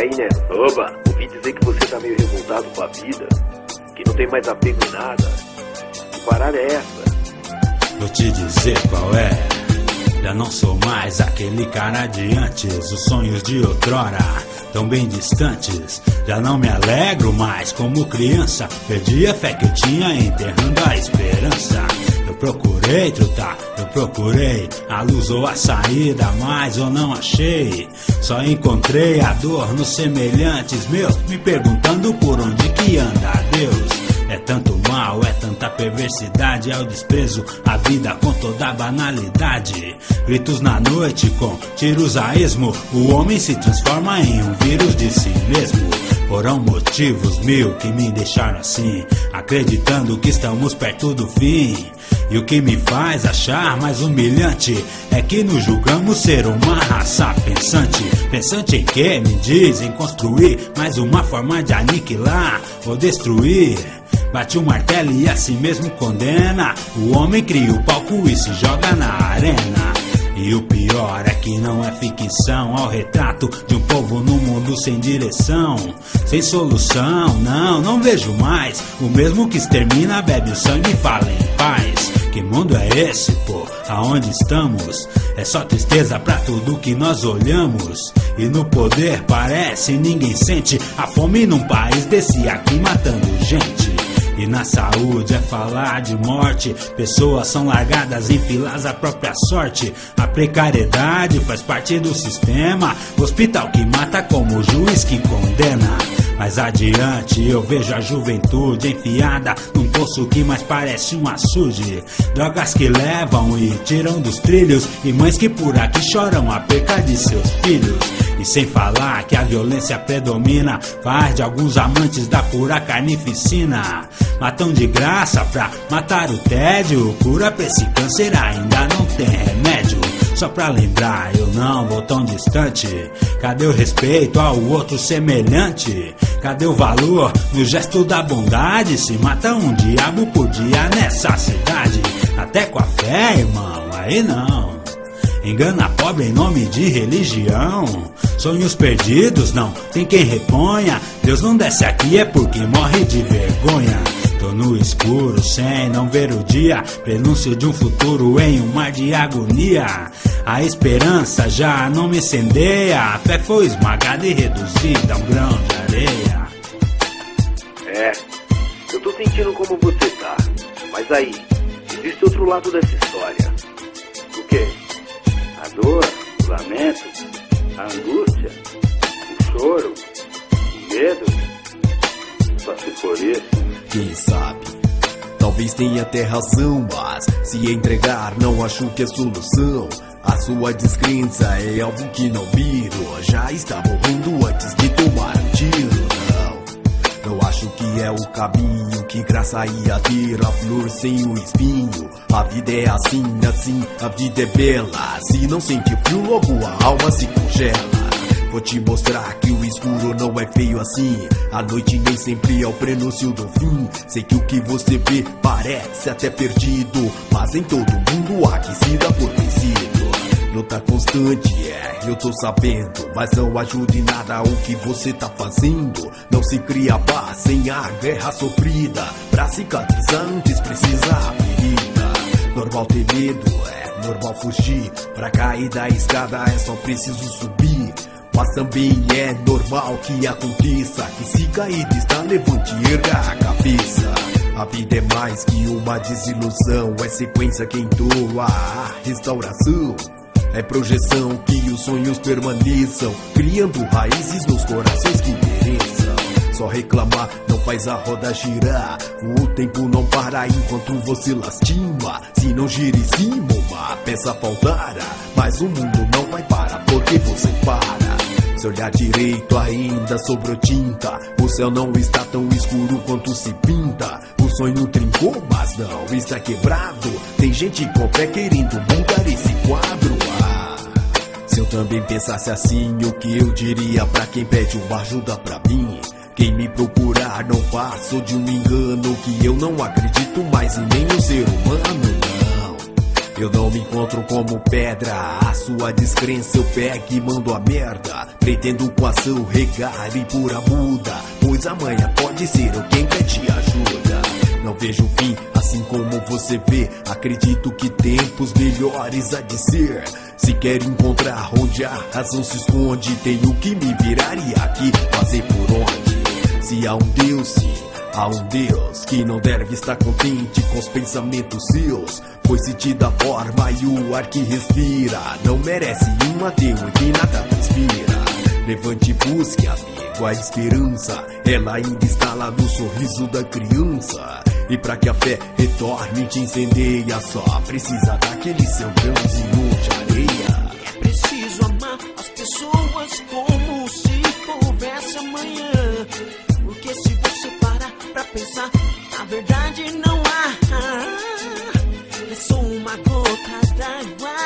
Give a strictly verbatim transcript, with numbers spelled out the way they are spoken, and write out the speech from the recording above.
aí, Nero? Oba, ouvi dizer que você tá meio revoltado com a vida, que não tem mais apego em nada. Que parada é essa? Vou te dizer qual é. Já não sou mais aquele cara de antes. Os sonhos de outrora tão bem distantes. Já não me alegro mais como criança. Perdi a fé que eu tinha enterrando a esperança. Eu procurei trutar, eu procurei a luz ou a saída, mas eu não achei. Só encontrei a dor nos semelhantes meus, me perguntando por onde que anda Deus. É tanto mal, é tanta perversidade, é o desprezo à vida com toda a banalidade. Gritos na noite com tiros a esmo, o homem se transforma em um vírus de si mesmo. Foram motivos mil que me deixaram assim, acreditando que estamos perto do fim. E o que me faz achar mais humilhante é que nos julgamos ser uma raça pensante. Pensante em que? Me dizem construir mais uma forma de aniquilar ou destruir. Bate o martelo e assim mesmo condena. O homem cria o palco e se joga na arena. E o pior é que não é ficção, é o retrato de um povo num mundo sem direção, sem solução. Não, não vejo mais o mesmo que extermina, bebe o sangue e fala em paz. Que mundo é esse, pô? Aonde estamos? É só tristeza pra tudo que nós olhamos. E no poder parece ninguém sente a fome num país desse aqui matando gente. E na saúde é falar de morte. Pessoas são largadas em filas à própria sorte. A precariedade faz parte do sistema. Hospital que mata como o juiz que condena. Mais adiante eu vejo a juventude enfiada num poço que mais parece um açude. Drogas que levam e tiram dos trilhos. E mães que por aqui choram a perca de seus filhos. E sem falar que a violência predomina, faz de alguns amantes da pura carnificina. Matam de graça pra matar o tédio. Cura pra esse câncer ainda não tem remédio. Só pra lembrar, eu não vou tão distante. Cadê o respeito ao outro semelhante? Cadê o valor no gesto da bondade? Se mata um diabo por dia nessa cidade. Até com a fé, irmão, aí não. Engana pobre em nome de religião. Sonhos perdidos, não tem quem reponha. Deus não desce aqui é porque morre de vergonha. Tô no escuro sem não ver o dia. Prenúncio de um futuro em um mar de agonia. A esperança já não me incendeia. A fé foi esmagada e reduzida a um grão de areia. É, eu tô sentindo como você tá. Mas aí, existe outro lado dessa história. O quê? A dor, o lamento, a angústia, o choro, o medo. Só se for isso. Quem sabe? Talvez tenha até razão, mas se entregar não acho que é solução. A sua descrença é algo que não miro. Já está morrendo antes de tomar um tiro. Não, não acho que é o caminho. Que graça ia ter a flor sem o espinho. A vida é assim, assim, a vida é bela. Se não sente frio, logo a alma se congela. Vou te mostrar que o escuro não é feio assim. A noite nem sempre é o prenúncio do fim. Sei que o que você vê parece até perdido, mas em todo mundo há que se dá por vencido. Luta constante, é, eu tô sabendo, mas não ajuda em nada o que você tá fazendo. Não se cria paz sem a guerra sofrida. Pra cicatrizar antes precisa a ferida. Normal ter medo, é normal fugir. Pra cair da escada é só preciso subir. Mas também é normal que aconteça que se cair está levante e erga a cabeça. A vida é mais que uma desilusão, é sequência que entoa a restauração. É projeção que os sonhos permaneçam, criando raízes nos corações que mereçam. Só reclamar não faz a roda girar. O tempo não para enquanto você lastima. Se não gira em cima, uma peça faltará. Mas o mundo não vai parar porque você para. Se olhar direito ainda sobrou tinta. O céu não está tão escuro quanto se pinta. O sonho trincou, mas não está quebrado. Tem gente com fé querendo mudar esse quadro. Ah, se eu também pensasse assim, o que eu diria pra quem pede uma ajuda pra mim? Quem me procurar não passou de um engano, que eu não acredito mais em nenhum ser humano, não. Eu não me encontro como pedra, a sua descrença eu pego e mando a merda. Pretendo com ação regar e pura muda, pois amanhã pode ser o quem quer te ajuda. Não vejo fim, assim como você vê. Acredito que tempos melhores há de ser. Se quer encontrar onde a razão se esconde, tenho que me virar e aqui fazer por onde. Se há um Deus, sim, há um Deus que não deve estar contente com os pensamentos seus, pois se te dá forma e o ar que respira, não merece um ateu em que nada transpira. Levante e busque, amigo, a esperança, ela ainda está lá no sorriso da criança. E pra que a fé retorne e te incendeia, só precisa daquele seu grãozinho de areia. É preciso amar as pessoas como se houvesse amanhã, porque se você parar pra pensar, a verdade não há. É só uma gota d'água